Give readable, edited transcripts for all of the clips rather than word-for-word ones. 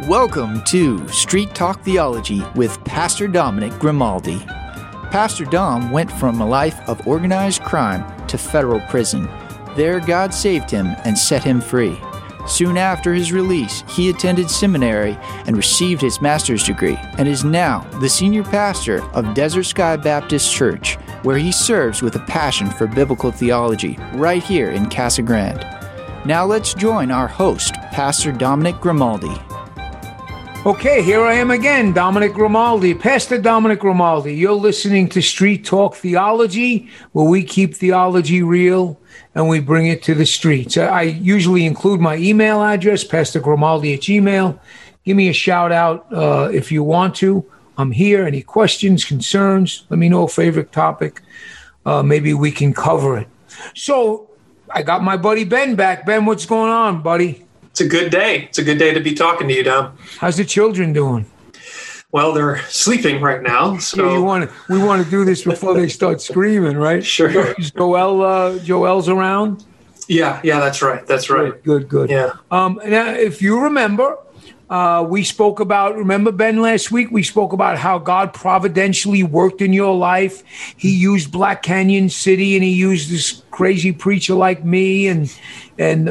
Welcome to Street Talk Theology with Pastor Dominic Grimaldi. Pastor Dom went from a life of organized crime to federal prison. There, God saved him and set him free. Soon after his release, he attended seminary and received his master's degree and is now the senior pastor of Desert Sky Baptist Church, where he serves with a passion for biblical theology right here in Casa Grande. Now let's join our host, Pastor Dominic Grimaldi. Okay, here I am again, Dominic Grimaldi, Pastor Dominic Grimaldi. You're listening to Street Talk Theology, where we keep theology real and we bring it to the streets. I usually include my email address, pastorgrimaldi@gmail.com. Give me a shout out if you want to. I'm here. Any questions, concerns? Let me know a favorite topic. Maybe we can cover it. So I got my buddy Ben back. Ben, what's going on, buddy? It's a good day. It's a good day to be talking to you, Dom. How's the children doing? Well, they're sleeping right now. So yeah, we want to do this before they start screaming, right? Sure. Is Joel's around? Yeah, that's right. That's right. Good. Yeah. Now, if you remember, we spoke about, Ben, last week, we spoke about how God providentially worked in your life. He used Black Canyon City and he used this crazy preacher like me and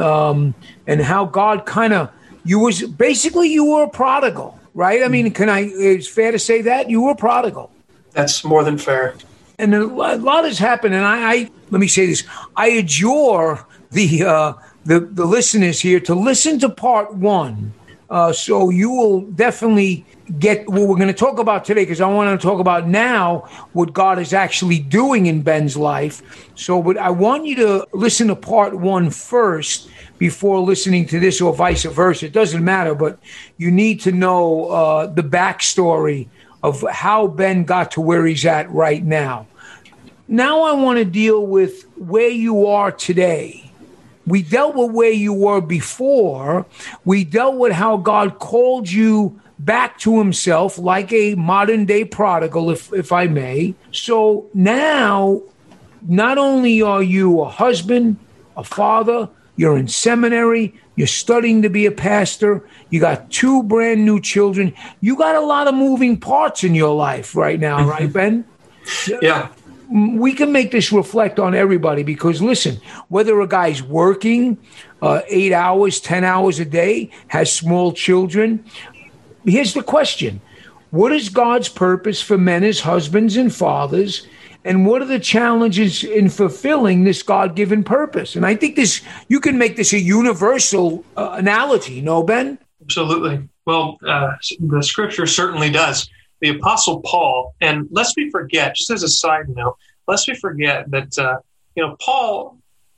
how God kind of, you were a prodigal, right? I mean, it's fair to say that you were a prodigal. That's more than fair. And a lot has happened. And I let me say this, I adjure the listeners here to listen to part one. So you will definitely get what we're going to talk about today, because I want to talk about now what God is actually doing in Ben's life. But I want you to listen to part one first before listening to this, or vice versa. It doesn't matter, but you need to know the backstory of how Ben got to where he's at right now. Now I want to deal with where you are today. We dealt with where you were before. We dealt with how God called you back to himself like a modern day prodigal, if I may. So now, not only are you a husband, a father, you're in seminary, you're studying to be a pastor, you got 2 brand new children. You got a lot of moving parts in your life right now, right, Ben? Yeah. We can make this reflect on everybody, because listen, whether a guy's working 8 hours, 10 hours a day, has small children, here's the question. What is God's purpose for men as husbands and fathers? And what are the challenges in fulfilling this God-given purpose? And I think you can make this a universal analogy, no, Ben? Absolutely. Well, the scripture certainly does. The Apostle Paul, and lest we forget, just as a side note, lest we forget that Paul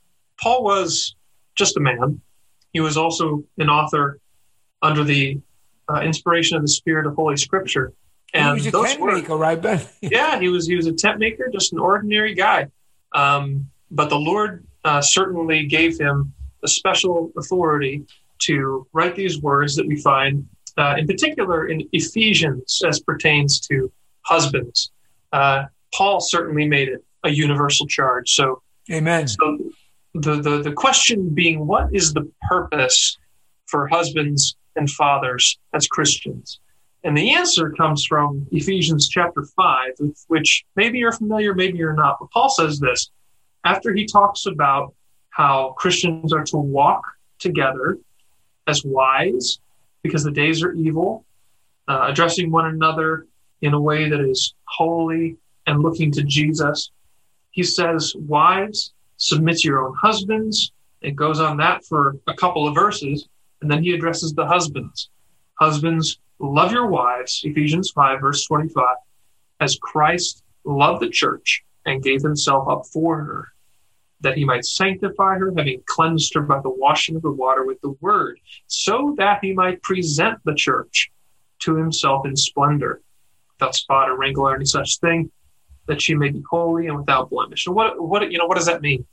was just a man. He was also an author under the inspiration of the Spirit of Holy Scripture. And he was a tent maker, right, Ben? Yeah, he was a tent maker, just an ordinary guy. But the Lord certainly gave him a special authority to write these words that we find in particular in Ephesians as pertains to husbands. Paul certainly made it a universal charge. So, amen. So the question being, what is the purpose for husbands and fathers as Christians? And the answer comes from Ephesians chapter 5, which maybe you're familiar, maybe you're not. But Paul says this, after he talks about how Christians are to walk together as wise, because the days are evil, addressing one another in a way that is holy and looking to Jesus. He says, wives, submit to your own husbands. It goes on that for a couple of verses, and then he addresses the husbands. Husbands, love your wives, Ephesians 5, verse 25, as Christ loved the church and gave himself up for her, that he might sanctify her, having cleansed her by the washing of the water with the word, so that he might present the church to himself in splendor, without spot or wrinkle or any such thing, that she may be holy and without blemish. And what does that mean?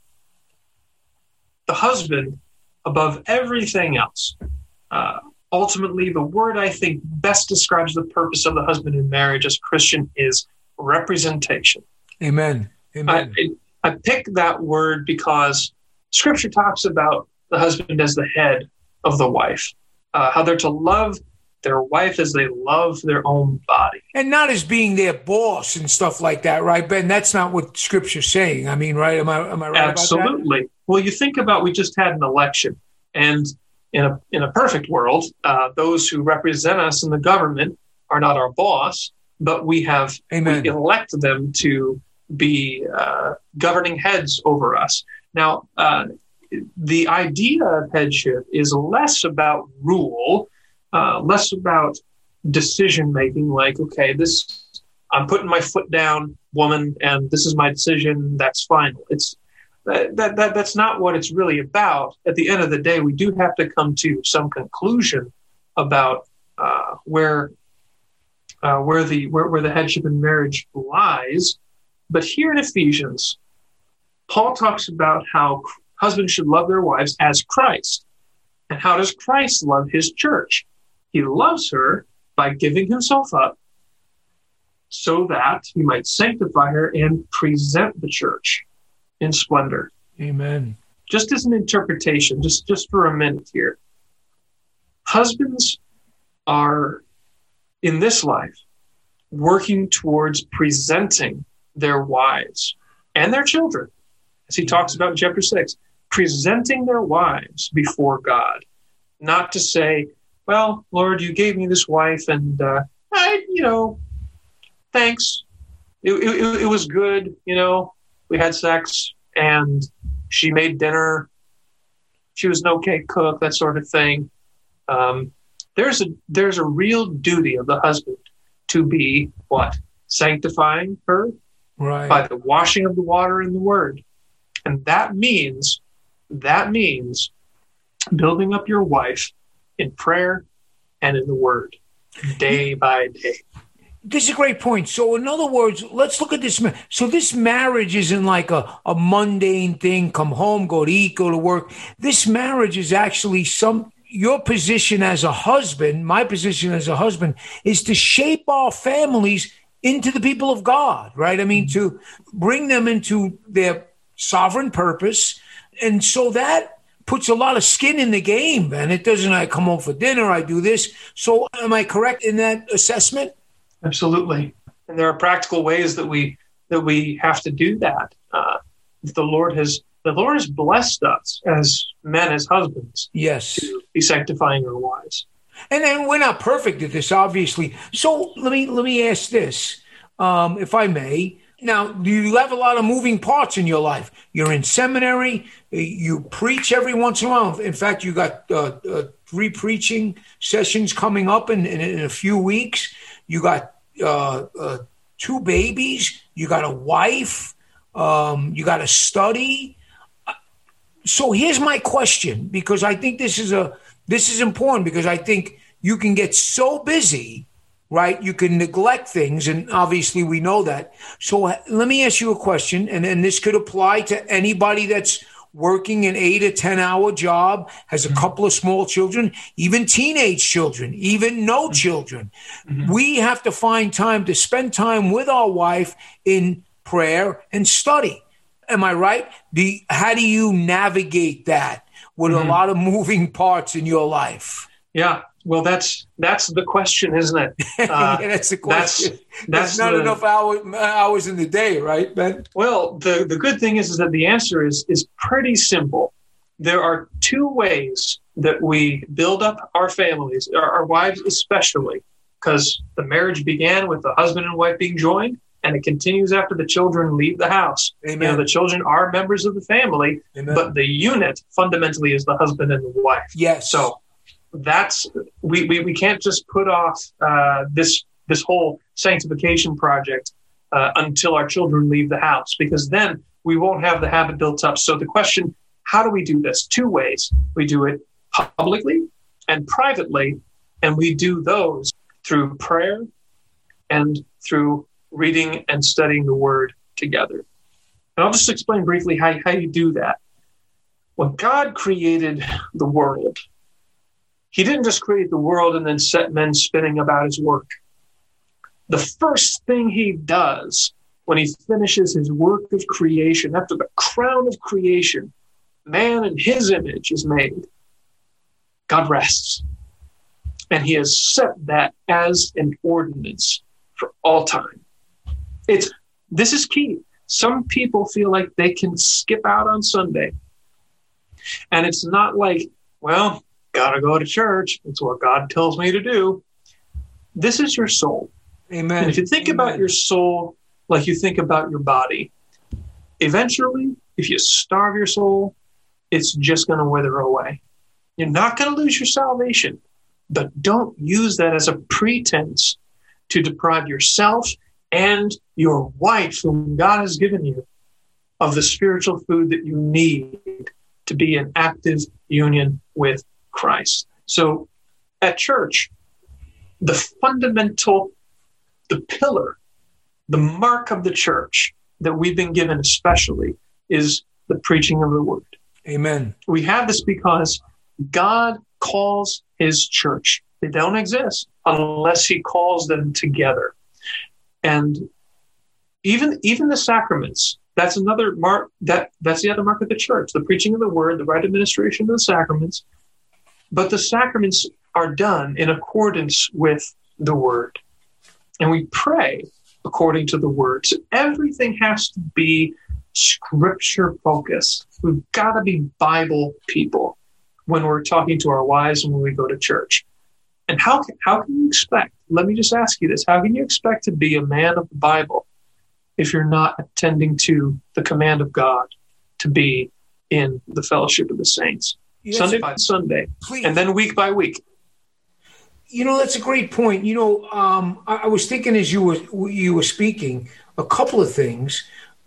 The husband, above everything else, ultimately, the word I think best describes the purpose of the husband in marriage as Christian is representation. Amen. I pick that word because Scripture talks about the husband as the head of the wife, how they're to love their wife as they love their own body. And not as being their boss and stuff like that, right, Ben? That's not what Scripture's saying. I mean, right? Am I right Absolutely. about that? Well, you think about, we just had an election, and in a perfect world, those who represent us in the government are not our boss, but we elect them to be governing heads over us. Now, the idea of headship is less about rule, less about decision-making, like, okay, I'm putting my foot down, woman, and this is my decision, that's final. It's that's not what it's really about. At the end of the day, we do have to come to some conclusion about where the headship in marriage lies. But here in Ephesians, Paul talks about how husbands should love their wives as Christ. And how does Christ love his church? He loves her by giving himself up so that he might sanctify her and present the church in splendor. Amen. Just as an interpretation, just for a minute here, husbands are, in this life, working towards presenting their wives and their children, as he talks about in chapter 6, presenting their wives before God. Not to say, well, Lord, you gave me this wife, and thanks. It was good, we had sex, and she made dinner. She was an okay cook, that sort of thing. There's a real duty of the husband to be what? Sanctifying her, right, by the washing of the water in the word. And that means building up your wife in prayer and in the word, day by day. This is a great point. So in other words, let's look at this. So this marriage isn't like a mundane thing, come home, go to eat, go to work. This marriage is actually your position as a husband, my position as a husband, is to shape our families into the people of God, right? I mean, to bring them into their sovereign purpose. And so that puts a lot of skin in the game, and it doesn't, I come home for dinner, I do this. So am I correct in that assessment? Absolutely. And there are practical ways that we have to do that. The Lord has blessed us as men, as husbands, yes, to be sanctifying our wives. And then we're not perfect at this, obviously. So let me ask this, if I may. Now, do you have a lot of moving parts in your life? You're in seminary. You preach every once in a while. In fact, you got 3 preaching sessions coming up in a few weeks. You got 2 babies. You got a wife. You got to study. So here's my question, because I think this is important, because I think you can get so busy, right? You can neglect things, and obviously we know that. So let me ask you a question, and this could apply to anybody that's working an 8 or 10 hour job, has a couple of small children, even teenage children, even no children. Mm-hmm. We have to find time to spend time with our wife in prayer and study. Am I right? How do you navigate that with a lot of moving parts in your life? Yeah. Well, that's the question, isn't it? Yeah, that's the question. That's not enough hours in the day, right, Ben? Well, the good thing is that the answer is pretty simple. There are 2 ways that we build up our families, our wives especially, because the marriage began with the husband and wife being joined, and it continues after the children leave the house. Amen. The children are members of the family, Amen, but the unit fundamentally is the husband and the wife. Yes. So that's we can't just put off this whole sanctification project until our children leave the house, because then we won't have the habit built up. So the question, how do we do this? 2 ways. We do it publicly and privately, and we do those through prayer and through reading and studying the word together. And I'll just explain briefly how you do that. When God created the world, he didn't just create the world and then set men spinning about his work. The first thing he does when he finishes his work of creation, after the crown of creation, man in his image is made, God rests. And he has set that as an ordinance for all time. This is key. Some people feel like they can skip out on Sunday. And it's not like, well, gotta go to church. It's what God tells me to do. This is your soul. Amen. And if you think about your soul like you think about your body, eventually, if you starve your soul, it's just going to wither away. You're not going to lose your salvation, but don't use that as a pretense to deprive yourself and your wife, whom God has given you, of the spiritual food that you need to be in active union with Christ. So at church, the fundamental, the pillar, the mark of the church that we've been given especially is the preaching of the word. Amen. We have this because God calls his church. They don't exist unless he calls them together. And even the sacraments, that's another mark, that's the other mark of the church, the preaching of the word, the right administration of the sacraments. But the sacraments are done in accordance with the word. And we pray according to the word. So everything has to be scripture focused. We've got to be Bible people when we're talking to our wives and when we go to church. And how can you expect, let me just ask you this, how can you expect to be a man of the Bible if you're not attending to the command of God to be in the fellowship of the saints? Yes. Sunday by Sunday, please. And then week by week. That's a great point. I was thinking as you were speaking, a couple of things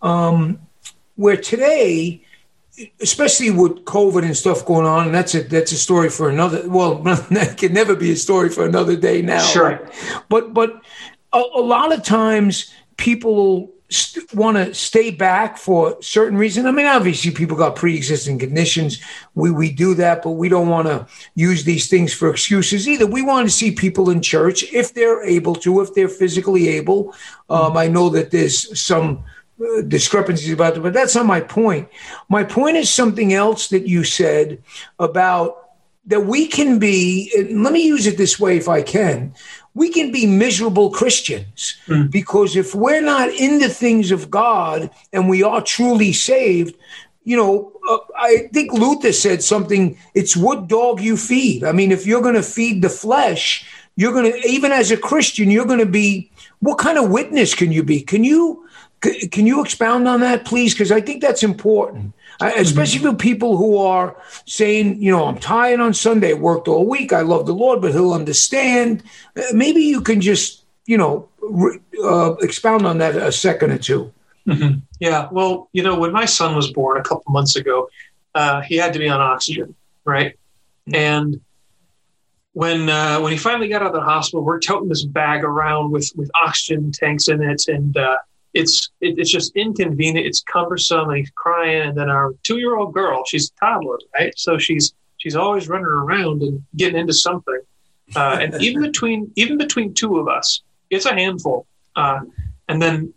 where today, especially with COVID and stuff going on, and that's a story for another. Well, that can never be a story for another day now. Sure. Right? But a lot of times people want to stay back for certain reasons. I mean, obviously people got pre-existing conditions. We do that, but we don't want to use these things for excuses either. We want to see people in church if they're able to, if they're physically able. I know that there's some discrepancies about it, but that's not my point. My point is something else that you said about that we can be, let me use it this way if I can, we can be miserable Christians because if we're not in the things of God and we are truly saved, I think Luther said something, it's what dog you feed. I mean, if you're going to feed the flesh, you're going to, even as a Christian, you're going to be, what kind of witness can you be? Can you expound on that, please? Because I think that's important. Especially for people who are saying, I'm tired on Sunday, I worked all week, I love the Lord, but he'll understand. Maybe you can just, expound on that a second or two. Mm-hmm. Yeah. Well, when my son was born a couple months ago, he had to be on oxygen, right? Mm-hmm. And when he finally got out of the hospital, we're toting this bag around with oxygen tanks in it, and it's just inconvenient. It's cumbersome, and he's crying. And then our 2-year-old girl, she's a toddler, right? So she's always running around and getting into something. And even between two of us, it's a handful. And then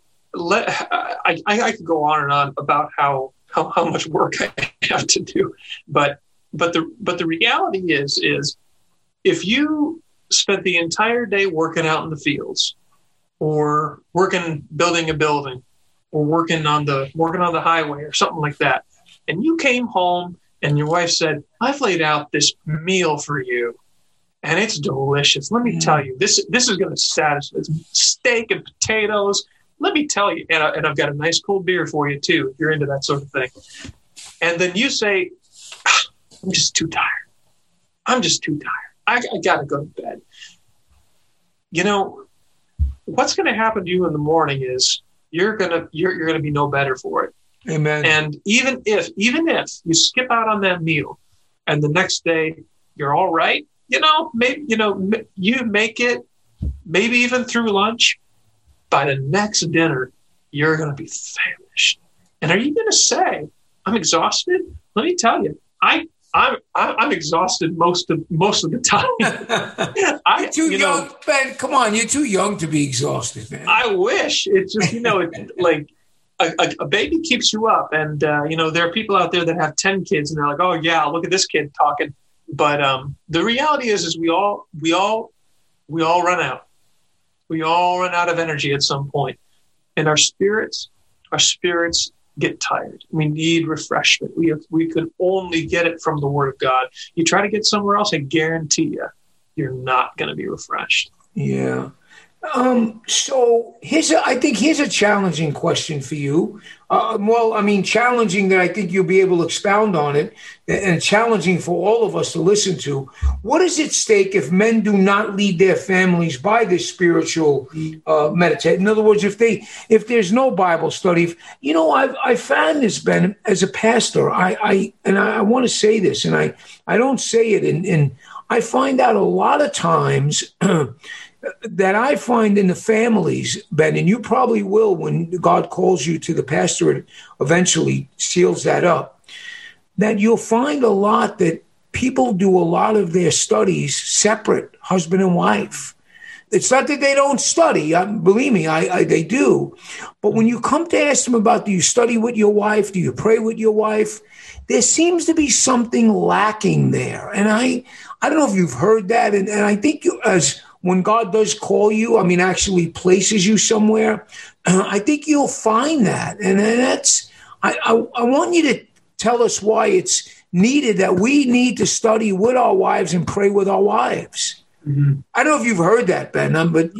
I could go on and on about how much work I have to do. But the reality is if you spent the entire day working out in the fields, or building a building, or working on the highway or something like that, and you came home and your wife said, I've laid out this meal for you and it's delicious. Let me tell you, this is going to satisfy. It's steak and potatoes. Let me tell you, and I've got a nice cold beer for you too, if you're into that sort of thing. And then you say, I'm just too tired. I got to go to bed. What's going to happen to you in the morning is you're going to be no better for it. Amen. And even if you skip out on that meal and the next day you're all right, maybe, you make it maybe even through lunch, by the next dinner, you're going to be famished. And are you going to say, I'm exhausted? Let me tell you, I'm exhausted most of the time. You're too young, Ben. Come on, you're too young to be exhausted, man. I wish. It's just like a baby keeps you up, and there are people out there that have 10 kids, and they're like, oh yeah, look at this kid talking. But the reality is we all run out. We all run out of energy at some point, and our spirits get tired. We need refreshment. We could only get it from the Word of God. You try to get somewhere else, I guarantee you're not going to be refreshed. Yeah. So I think here's a challenging question for you. Challenging that I think you'll be able to expound on it, and challenging for all of us to listen to. What is at stake if men do not lead their families by this spiritual meditation? In other words, if there's no Bible study, I found this, Ben, as a pastor. I want to say this, and I don't say it, and I find out a lot of times. That I find in the families, Ben, and you probably will when God calls you to the pastorate, eventually seals that up, that you'll find a lot that people do a lot of their studies separate, husband and wife. It's not that they don't study. Believe me, they do. But when you come to ask them about, do you study with your wife? Do you pray with your wife? There seems to be something lacking there. And I don't know if you've heard that. And I think when God does call you, actually places you somewhere, I think you'll find that. And that's, I want you to tell us why it's needed that we need to study with our wives and pray with our wives. Mm-hmm. I don't know if you've heard that, Ben, but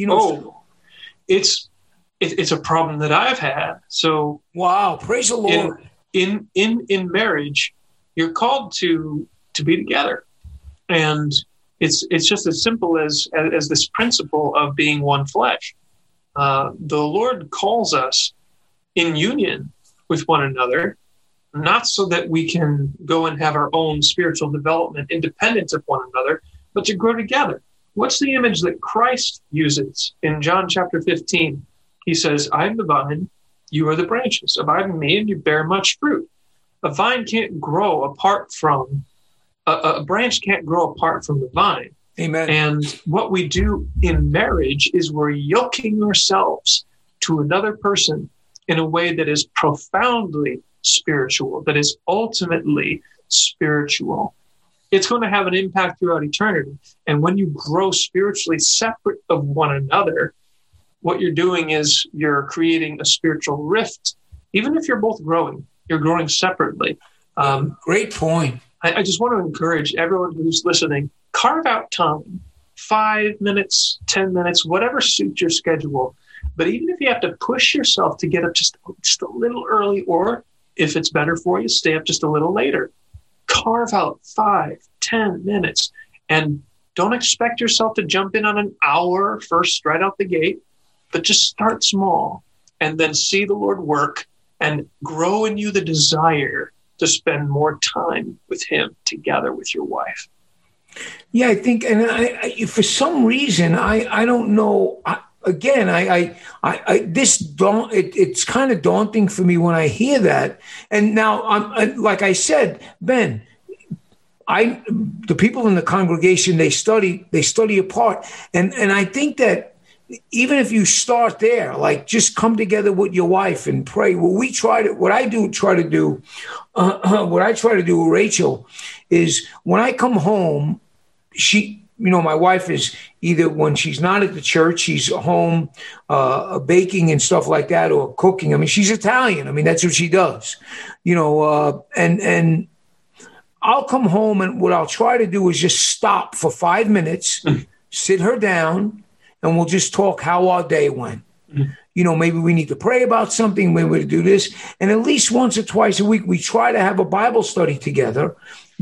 it's a problem that I've had. So wow, praise the Lord. In marriage, you're called to be together. And it's just as simple as this principle of being one flesh. The Lord calls us in union with one another, not so that we can go and have our own spiritual development independent of one another, but to grow together. What's the image that Christ uses in John chapter 15? He says, I am the vine, you are the branches. Abide in me and you bear much fruit. A vine can't grow apart from a branch can't grow apart from the vine. Amen. And what we do in marriage is we're yoking ourselves to another person in a way that is profoundly spiritual, that is ultimately spiritual. It's going to have an impact throughout eternity. And when you grow spiritually separate of one another, what you're doing is you're creating a spiritual rift. Even if you're both growing, you're growing separately. Great point. I just want to encourage everyone who's listening, carve out time, 5 minutes, 10 minutes, whatever suits your schedule. But even if you have to push yourself to get up just a little early, or if it's better for you, stay up just a little later, carve out 5, 10 minutes, and don't expect yourself to jump in on an hour first right out the gate, but just start small and then see the Lord work and grow in you the desire to spend more time with him together with your wife. Yeah, I think, and I for some reason, I don't know. It's kind of daunting for me when I hear that. And now, like I said, Ben, the people in the congregation, they study apart, and I think that even if you start there, like just come together with your wife and pray. What I try to do with Rachel is when I come home, my wife is either when she's not at the church, she's home baking and stuff like that, or cooking. She's Italian. That's what she does, and I'll come home, and what I'll try to do is just stop for 5 minutes, sit her down, and we'll just talk how our day went. Maybe we need to pray about something, maybe we do this. And at least once or twice a week, we try to have a Bible study together,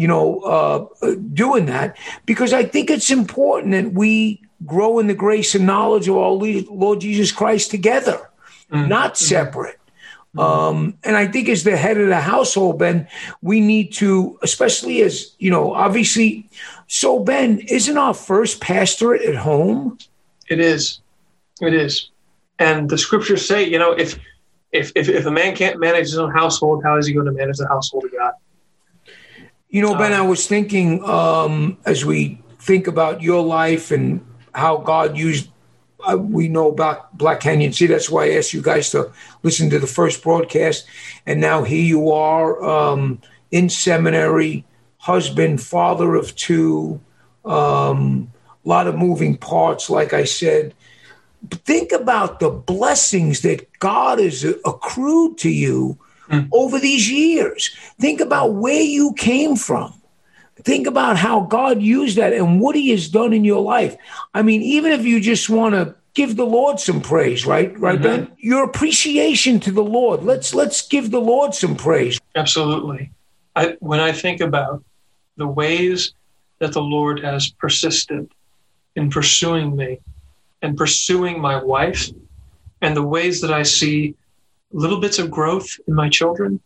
doing that, because I think it's important that we grow in the grace and knowledge of our Lord Jesus Christ together, not separate. And I think as the head of the household, Ben, we need to, especially as, obviously. So, Ben, isn't our first pastorate at home? It is. And the scriptures say, if a man can't manage his own household, how is he going to manage the household of God? Ben, I was thinking as we think about your life and how God used, we know about Black Canyon City. That's why I asked you guys to listen to the first broadcast. And now here you are in seminary, husband, father of two, a lot of moving parts, like I said. But think about the blessings that God has accrued to you over these years. Think about where you came from. Think about how God used that and what he has done in your life. I mean, even if you just want to give the Lord some praise, right, Ben? Your appreciation to the Lord. Let's give the Lord some praise. Absolutely. When I think about the ways that the Lord has persisted in pursuing me and pursuing my wife, and the ways that I see little bits of growth in my children,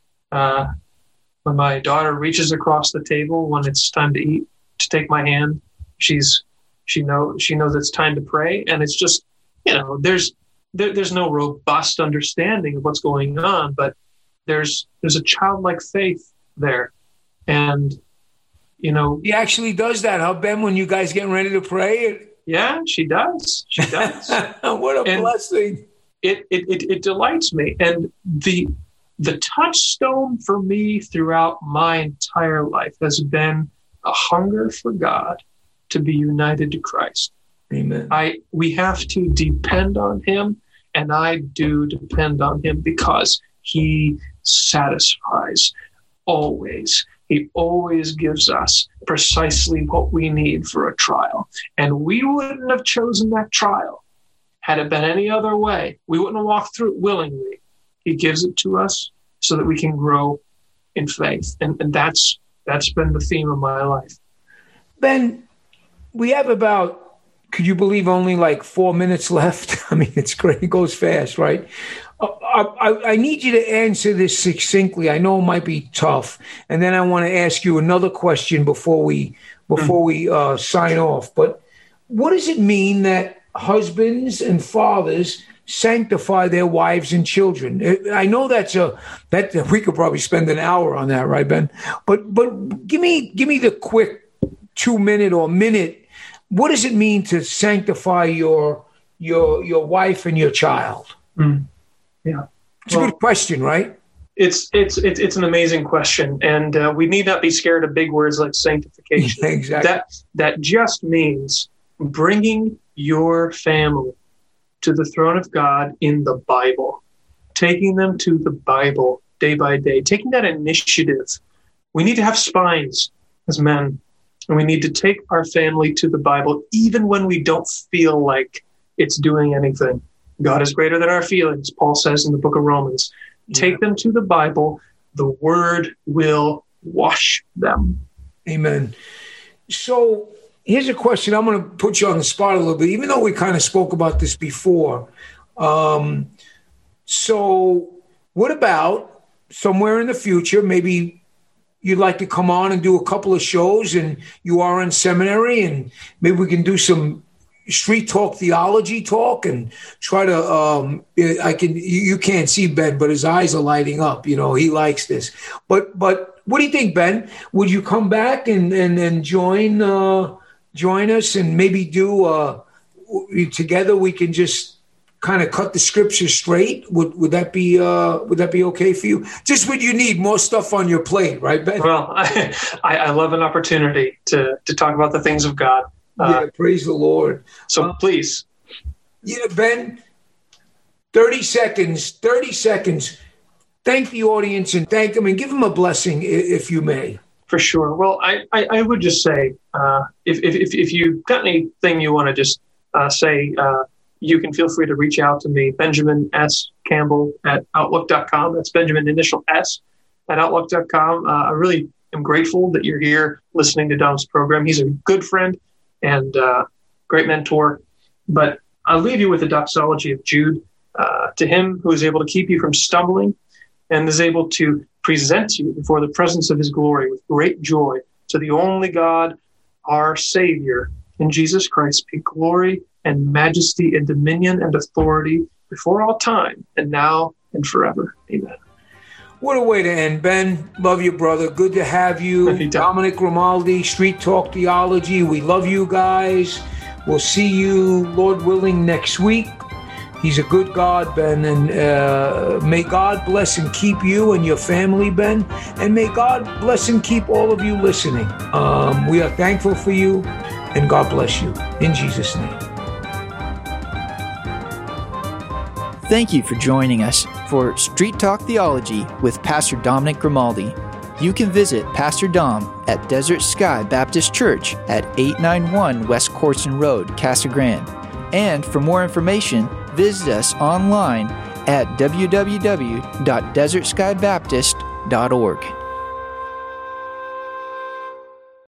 when my daughter reaches across the table when it's time to eat, to take my hand, she knows it's time to pray, and it's just, there's no robust understanding of what's going on, but there's a childlike faith there, and he actually does that, huh, Ben? When you guys getting ready to pray, yeah, she does. She does. What a blessing! It delights me, and the touchstone for me throughout my entire life has been a hunger for God to be united to Christ. Amen. We have to depend on him, and I do depend on him because he satisfies always. He always gives us precisely what we need for a trial. And we wouldn't have chosen that trial had it been any other way. We wouldn't have walked through it willingly. He gives it to us so that we can grow in faith. And that's been the theme of my life. Ben, we have about, could you believe, only like 4 minutes left? I mean, it's great. It goes fast, right? I need you to answer this succinctly. I know it might be tough. And then I want to ask you another question before we sign off. But what does it mean that husbands and fathers sanctify their wives and children? I know that we could probably spend an hour on that, right, Ben? But give me the quick 2-minute or minute. What does it mean to sanctify your wife and your child? Yeah, it's a good question, right? It's an amazing question, and we need not be scared of big words like sanctification. Exactly. That just means bringing your family to the throne of God in the Bible, taking them to the Bible day by day, taking that initiative. We need to have spines as men, and we need to take our family to the Bible, even when we don't feel like it's doing anything. God is greater than our feelings, Paul says in the book of Romans. Take them to the Bible. The word will wash them. Amen. So here's a question. I'm going to put you on the spot a little bit, even though we kind of spoke about this before. So what about somewhere in the future, maybe you'd like to come on and do a couple of shows, and you are in seminary, and maybe we can do some street talk, theology talk, and try to, you can't see Ben, but his eyes are lighting up. He likes this. But what do you think, Ben? Would you come back and join us, and maybe do together? We can just kind of cut the scripture straight. Would that be okay for you? Just what you need, more stuff on your plate, right, Ben? Well, I love an opportunity to talk about the things of God. Praise the Lord. So please. Ben, 30 seconds. Thank the audience and thank them and give them a blessing if you may. For sure. Well, I would just say, if you've got anything you want to just say, you can feel free to reach out to me, Benjamin S. Campbell at Outlook.com. That's Benjamin initial S at Outlook.com. I really am grateful that you're here listening to Dom's program. He's a good friend and great mentor. But I'll leave you with the doxology of Jude. To him who is able to keep you from stumbling and is able to present you before the presence of his glory with great joy, to the only God, our Savior, in Jesus Christ, be glory and majesty and dominion and authority before all time and now and forever. Amen. What a way to end, Ben. Love you, brother. Good to have you. Dominic Grimaldi, Street Talk Theology. We love you guys. We'll see you, Lord willing, next week. He's a good God, Ben, and may God bless and keep you and your family, Ben, and may God bless and keep all of you listening. We are thankful for you, and God bless you. In Jesus' name. Thank you for joining us for Street Talk Theology with Pastor Dominic Grimaldi. You can visit Pastor Dom at Desert Sky Baptist Church at 891 West Corson Road, Casa Grande. And for more information, visit us online at www.desertskybaptist.org.